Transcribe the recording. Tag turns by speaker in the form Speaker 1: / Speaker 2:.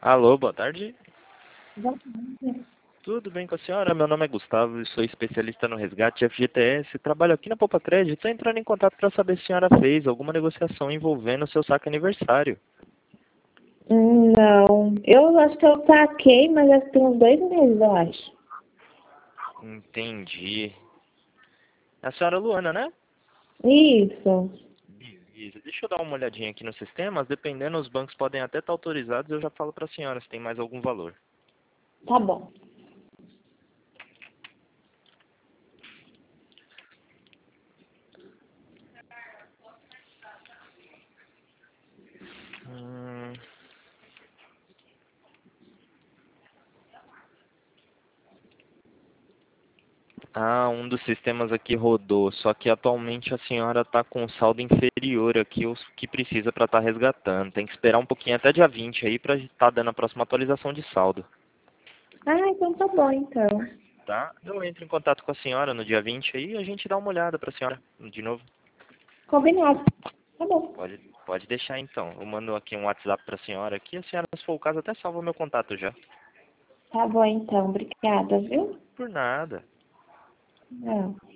Speaker 1: Alô, boa tarde.
Speaker 2: Boa tarde.
Speaker 1: Tudo bem com a senhora? Meu nome é Gustavo e sou especialista no resgate FGTS. Trabalho aqui na Poupa Crédito. Estou entrando em contato para saber se a senhora fez alguma negociação envolvendo o seu saque aniversário.
Speaker 2: Não, eu acho que eu saquei, mas acho que tem uns 2 meses, eu acho.
Speaker 1: Entendi. É a senhora Luana, né?
Speaker 2: Isso,
Speaker 1: Beleza. Deixa eu dar uma olhadinha aqui no sistema. Dependendo, os bancos podem até estar autorizados. Eu já falo para a senhora se tem mais algum valor.
Speaker 2: tá bom.
Speaker 1: Hum... Ah, um dos sistemas aqui rodou, só que atualmente a senhora está com um saldo inferior aqui, os que precisa para estar resgatando. Tem que esperar um pouquinho até dia 20 aí para estar dando a próxima atualização de saldo.
Speaker 2: Ah, então tá bom, então.
Speaker 1: Tá? Eu entro em contato com a senhora no dia 20 aí e a gente dá uma olhada para a senhora de novo.
Speaker 2: Combinado. Tá bom.
Speaker 1: Pode deixar então. Eu mando aqui um WhatsApp para a senhora aqui. A senhora, se for o caso, até salva meu contato já.
Speaker 2: Tá bom, então. Obrigada, viu?
Speaker 1: Por nada.
Speaker 2: Não.